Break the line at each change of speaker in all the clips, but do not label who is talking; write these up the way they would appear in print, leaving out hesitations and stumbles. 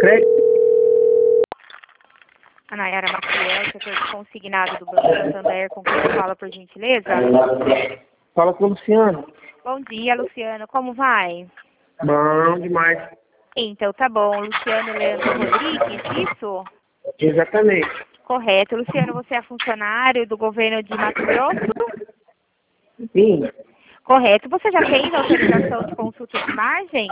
crédito.
A Nayara Maciel, setor de consignado do Banco Santander, com quem fala, por gentileza?
Fala com o Luciano.
Bom dia, Luciano. Como vai?
Bom demais.
Então, tá bom. Luciano Leandro Rodrigues, isso?
Exatamente.
Correto. Luciano, você é funcionário do governo de Mato Grosso?
Sim.
Correto. Você já fez autorização de consulta de margem?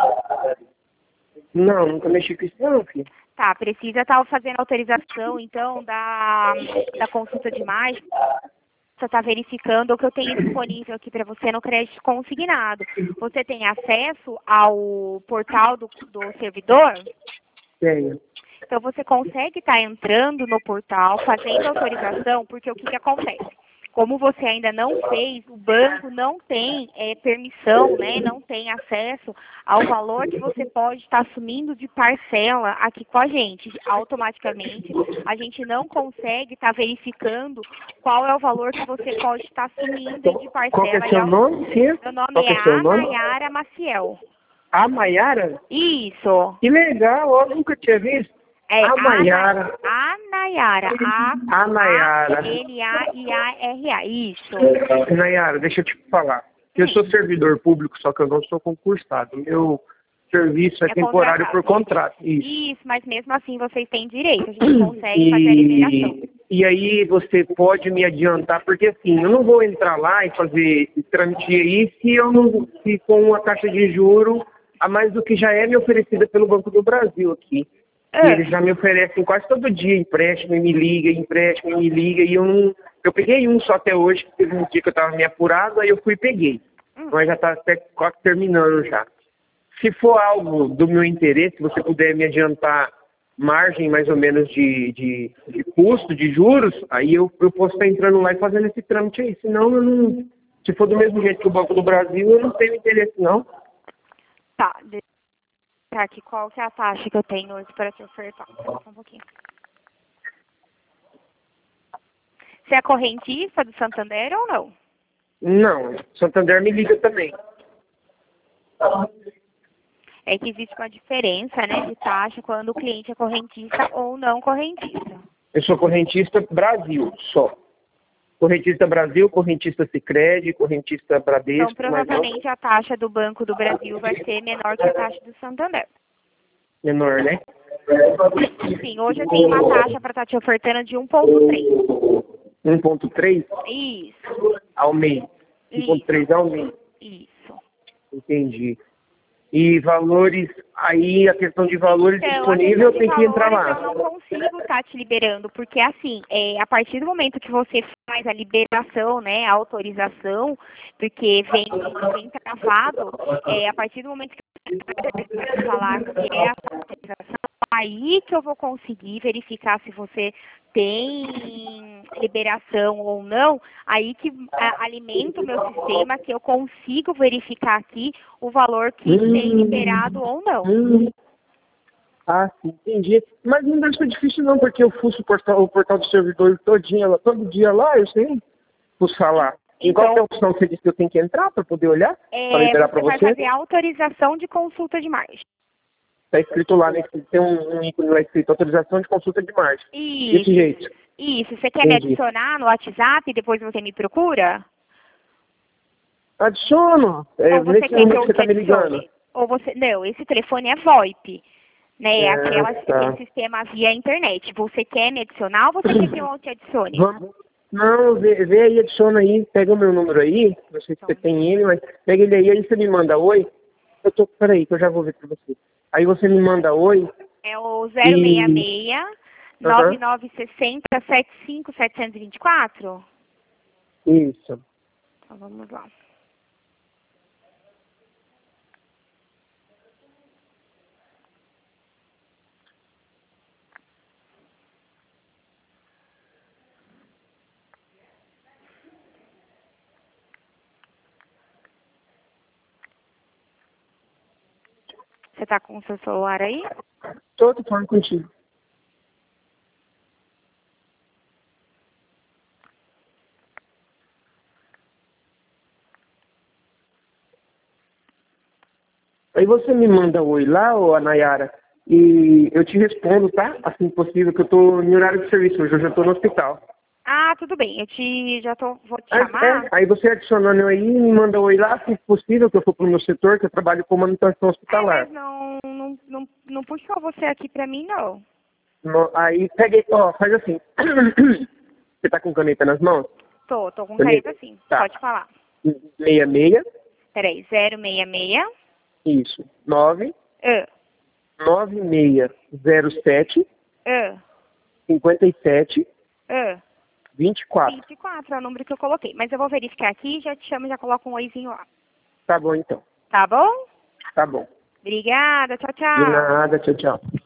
Não, nunca mexi com isso não, filho.
Tá, precisa estar fazendo autorização, então, da consulta de margem. Você está verificando o que eu tenho disponível aqui para você no crédito consignado. Você tem acesso ao portal do servidor?
Tenho.
Então, você consegue estar entrando no portal, fazendo autorização, porque o que, que acontece? Como você ainda não fez, o banco não tem permissão, né, não tem acesso ao valor que você pode estar assumindo de parcela aqui com a gente. Automaticamente, a gente não consegue estar verificando qual é o valor que você pode estar assumindo de parcela.
Qual que é seu nome, filho?
Meu nome
Qual que
é
é seu nome?
Nayara Maciel.
A Mayara?
Isso.
Que legal, eu nunca tinha visto.
É
A Mayara.
A Nayara.
A Nayara.
N-A-I-A-R-A. Isso.
Nayara, deixa eu te falar. Eu sou servidor público, só que eu não sou concursado. Meu serviço é temporário por contrato.
Isso, mas mesmo assim vocês têm direito. A gente consegue fazer a liberação.
E aí você pode me adiantar, porque assim, eu não vou entrar lá e fazer esse trâmite aí se com uma taxa de juro a mais do que já é me oferecida pelo Banco do Brasil aqui. E eles já me oferecem quase todo dia empréstimo e me liga, e eu peguei um só até hoje, que teve um dia que eu estava me apurado, aí eu fui e peguei. Mas já está até quase terminando já. Se for algo do meu interesse, se você puder me adiantar margem mais ou menos de custo, de juros, aí eu posso estar entrando lá e fazendo esse trâmite aí. Senão, eu não, se for do mesmo jeito que o Banco do Brasil, eu não tenho interesse não.
Tá, aqui, qual que é a taxa que eu tenho hoje para te ofertar? Só um pouquinho. Você é correntista do Santander ou não?
Não, Santander me liga também.
É que existe uma diferença, né, de taxa quando o cliente é correntista ou não correntista.
Eu sou correntista Brasil, só. Correntista Brasil, correntista Sicredi, correntista Bradesco.
Então, provavelmente a taxa do Banco do Brasil vai ser menor que a taxa do Santander.
Menor, né?
Sim, hoje eu tenho uma taxa para estar te ofertando de 1,3.
1,3
Isso.
ao mês. 1,3 ao mês.
Isso.
Entendi. E valores, aí a questão de valores disponível tem que entrar lá.
Eu não consigo estar te liberando, porque assim, a partir do momento que você faz a liberação, né, a autorização, porque vem travado, a partir do momento que você falar que é a autorização, aí que eu vou conseguir verificar se você tem liberação ou não, aí que alimenta o meu sistema, que eu consigo verificar aqui o valor que tem liberado ou não.
Ah, sim, entendi. Mas não deve ser difícil não, porque eu fuço o portal do servidor todo dia lá, eu sei fuçar lá. E
Então,
qual que é a opção que você disse que eu tenho que entrar para poder olhar? Para liberar para
vai
você?
fazer autorização de consulta de margem.
Está escrito lá, né? Tem um ícone lá escrito autorização de consulta de margem.
Isso.
Desse jeito.
Isso. Você quer me adicionar no WhatsApp e depois você me procura?
Adiciono.
Ou você
Nesse
quer que
número
eu
que você
te
está me ligando.
adicione? Ou você... Não, esse telefone é VoIP. Né? Aquele sistema via internet. Você quer me adicionar ou você quer que eu te adicione?
Vamos. Não, vê aí, adiciona aí, pega o meu número aí, não sei se você tem ele, mas pega ele aí você me manda oi. Peraí, que eu já vou ver pra você. Aí você me manda oi.
É o 066 9960 75724?
Isso.
Então vamos lá. Você está com o seu celular aí?
Tô falando contigo. Aí você me manda oi lá, ô Nayara, E eu te respondo, tá? Assim que possível, que eu tô em horário de serviço hoje, eu já tô no hospital.
Ah, tudo bem. Vou te chamar.
Aí você adicionando eu aí, me manda oi lá, se possível, que eu for pro meu setor, que eu trabalho com manutenção hospitalar.
Mas não puxou você aqui pra mim, não.
Aí peguei, ó, faz assim. Você tá com caneta nas mãos?
Tô com caneta sim.
Tá.
Pode falar.
66,
Peraí, 066.
isso. 9,
Ah,
9607,
ah,
57,
ah.
24.
24 é o número que eu coloquei. Mas eu vou verificar aqui, já te chamo e já coloco um oizinho lá.
Tá bom, então.
Tá bom?
Tá bom.
Obrigada, tchau,
De
tchau.
nada, tchau, tchau.